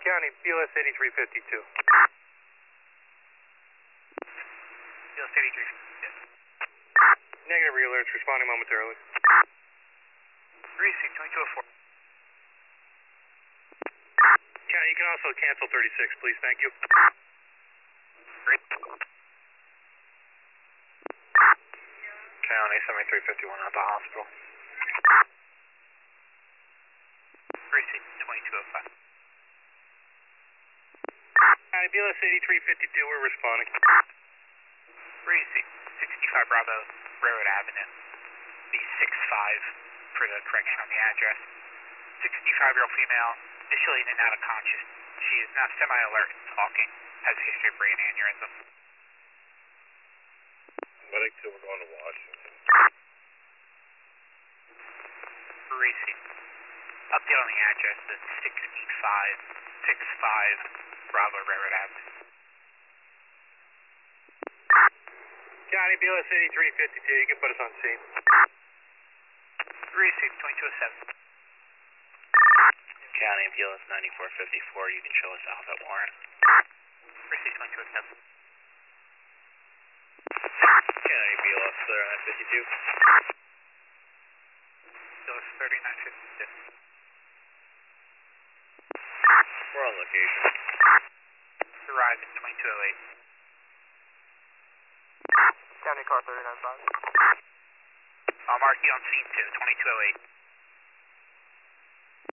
County, BLS 8352. BLS 8352. Negative re-alerts, responding momentarily. Precinct 2204. County, you can also cancel 36, please, thank you. Great. County, 7351 at the hospital. Precinct 2205. County, BLS 8352, we're responding. Precinct 65 Bravo, Railroad Avenue. The 65 for the correction on the address. 65-year-old female, initially in and out of conscious. She is now semi-alert and talking. Has a history of brain aneurysm. Medic 2, we're going to Washington. Precinct. Update on the address is 65 Bravo, Railroad Avenue. County, BLS 8352, you can put us on scene. Precinct 2207. County, BLS 9454, you can show us out at Warren. Precinct 2207. County, BLS 3952. BLS 3952. We're on location. Arrive at 2208. County, car 395. I'll mark you on scene 2, 2208.